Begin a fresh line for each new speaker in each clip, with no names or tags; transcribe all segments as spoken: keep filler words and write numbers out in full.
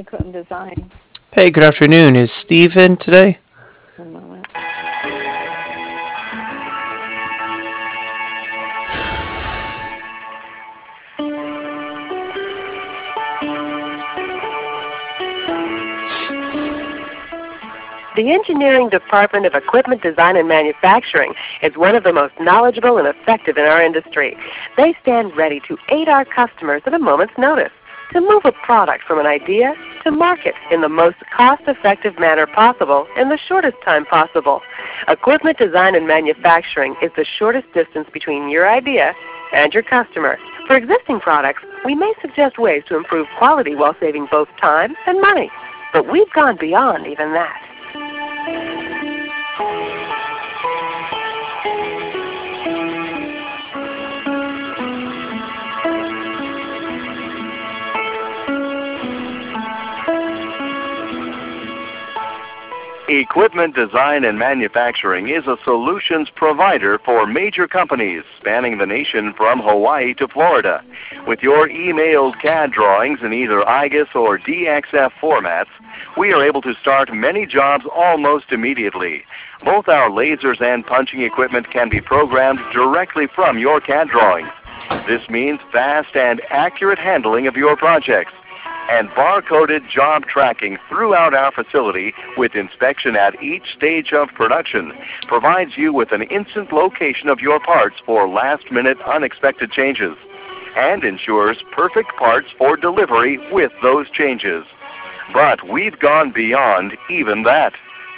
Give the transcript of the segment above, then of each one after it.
Equipment Design.
Hey, good afternoon. Is Steve in today?
One moment.
The Engineering Department of Equipment Design and Manufacturing is one of the most knowledgeable and effective in our industry. They stand ready to aid our customers at a moment's notice to move a product from an idea to market in the most cost-effective manner possible in the shortest time possible. Equipment Design and Manufacturing is the shortest distance between your idea and your customer. For existing products, we may suggest ways to improve quality while saving both time and money. But we've gone beyond even that.
Equipment Design and Manufacturing is a solutions provider for major companies spanning the nation from Hawaii to Florida. With your emailed C A D drawings in either I G E S or D X F formats, we are able to start many jobs almost immediately. Both our lasers and punching equipment can be programmed directly from your C A D drawings. This means fast and accurate handling of your projects and bar-coded job tracking throughout our facility with inspection at each stage of production provides you with an instant location of your parts for last-minute unexpected changes and ensures perfect parts for delivery with those changes. But we've gone beyond even that.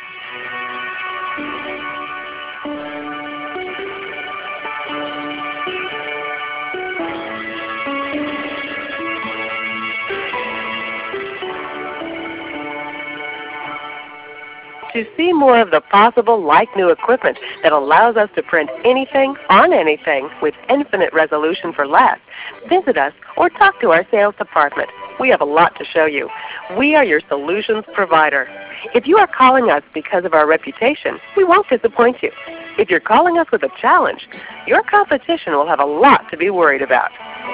To see more of the possible like-new equipment that allows us to print anything on anything with infinite resolution for less, visit us or talk to our sales department. We have a lot to show you. We are your solutions provider. If you are calling us because of our reputation, we won't disappoint you. If you're calling us with a challenge, your competition will have a lot to be worried about.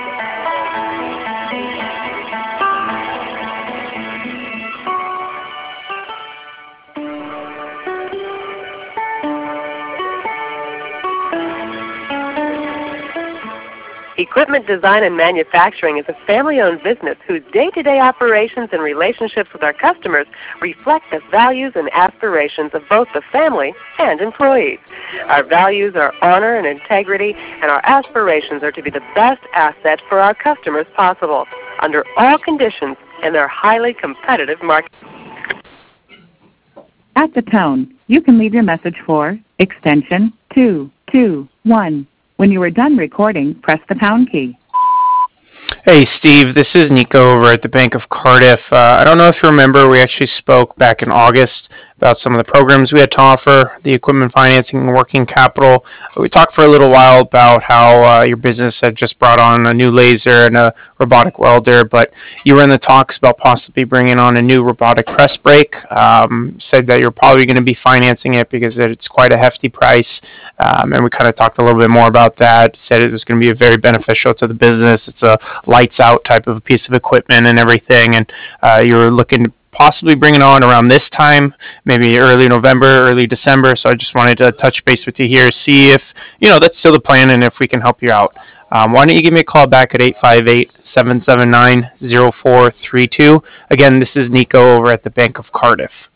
Equipment Design and Manufacturing is a family-owned business whose day-to-day operations and relationships with our customers reflect the values and aspirations of both the family and employees. Our values are honor and integrity, and our aspirations are to be the best asset for our customers possible, under all conditions in their highly competitive market.
At the tone, you can leave your message for extension two two one. When you are done recording, press the pound key.
Hey, Steve, this is Nico over at the Bank of Cardiff. Uh, I don't know if you remember, we actually spoke back in August about some of the programs we had to offer, the equipment financing and working capital. We talked for a little while about how uh, your business had just brought on a new laser and a robotic welder, but you were in the talks about possibly bringing on a new robotic press brake. Um, said that you're probably going to be financing it because it's quite a hefty price, um, and we kind of talked a little bit more about that. Said it was going to be very beneficial to the business. It's a lights out type of a piece of equipment and everything, and uh, you were looking to possibly bring it on around this time, maybe early November, early December. So I just wanted to touch base with you here, see if, you know, that's still the plan and if we can help you out. Um, why don't you give me a call back at eight five eight, seven seven nine, zero four three two. Again, this is Nico over at the Bank of Cardiff.